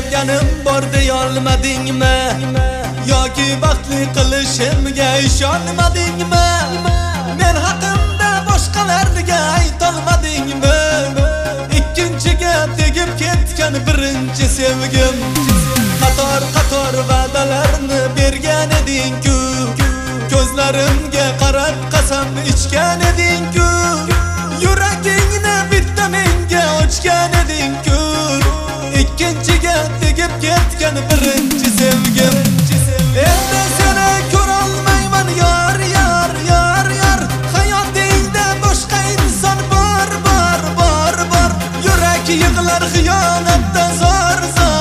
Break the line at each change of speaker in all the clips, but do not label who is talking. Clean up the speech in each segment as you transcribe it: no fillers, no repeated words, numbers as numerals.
sevganim bor deyolmadingmi? Yoki baxtli qilishimga ishonmadingmi? Men haqimda boshqalarga aytolmadingmi? Ikkinchiga tegib ketgan birinchi sevgim. Qator va'dalarni bergan eding-ku, ko'zlarimga qarab qasam ichgan eding-ku, yuragingni bitta menga ochgan eding-ku. Ikkinchiga tegib ketgan birinchi sevgim. Endi seni ko'rolmayman yor. Hayotingda boshqa inson bor. Yurak yig'lar xiyonatdan zor.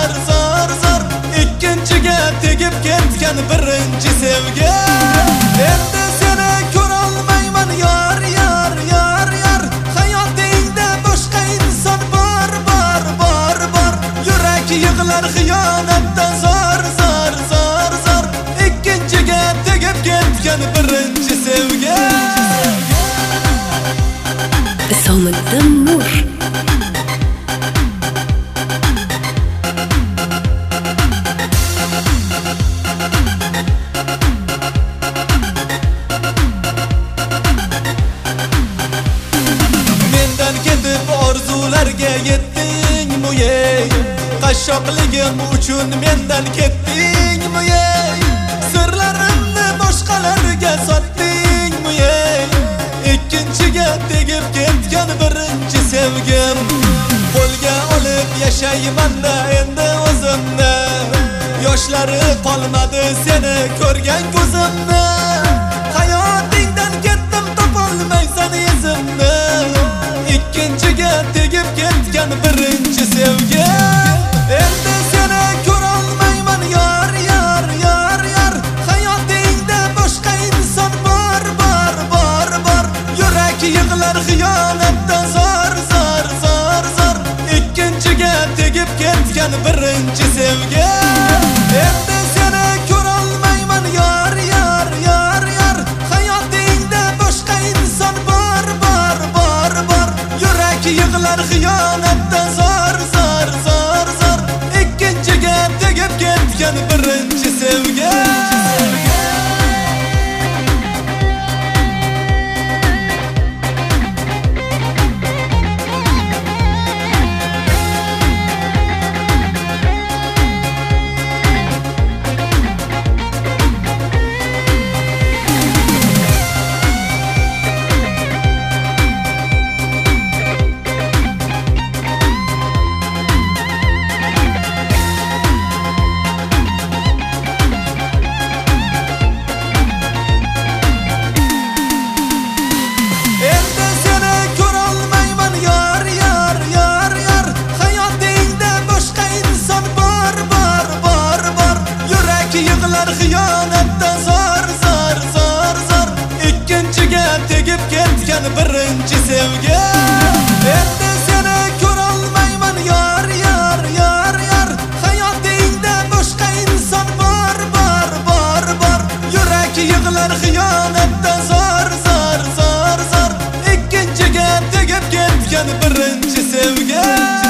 Ikkinchiga tegib ketgan birinchi sevgim. Endi seni ko'rolmayman yor. Hayotingda boshqa inson bor. Yurak yig'lar xiyonatdan zor. Ikkinchiga tegib ketgan birinchi sevgim.
So'ngdan nur.
Mendan ketib orzularga yetdingmi? Qashshoqligim uchun mendan ketdingmi? Sirlarimni boshqalarga sotdingmi? Ikkinchiga tegib ketgan birinchi sevgim. Qo'lga olib yashayman-da endi o'zimni, yoshlari qolmadi seni ko'rgan ko'zimni. Hayotingdan ketdim, topolmaysan izimni. Ikkinchiga tegib ketgan birinchi sevgim. Endi seni ko'rolmayman yor. Hayotingda boshqa inson bor. Yurak yig'lar xiyonatdan zor. Ikkinchiga tegib ketgan birinchi sevgim. Endi seni ko'rolmayman yor. Hayotingda boshqa inson bor. Yurak yig'lar xiyonatdan zor. Ikkinchiga tegib ketgan birinchi sevgim. Xiyonatdan zor. Ikkinchiga tegib ketgan birinchi sevgim. Endi seni ko'rolmayman yor. Hayotingda boshqa inson bor. Yurak yig'lar xiyonatdan zor. Ikkinchiga tegib ketgan birinchi sevgim.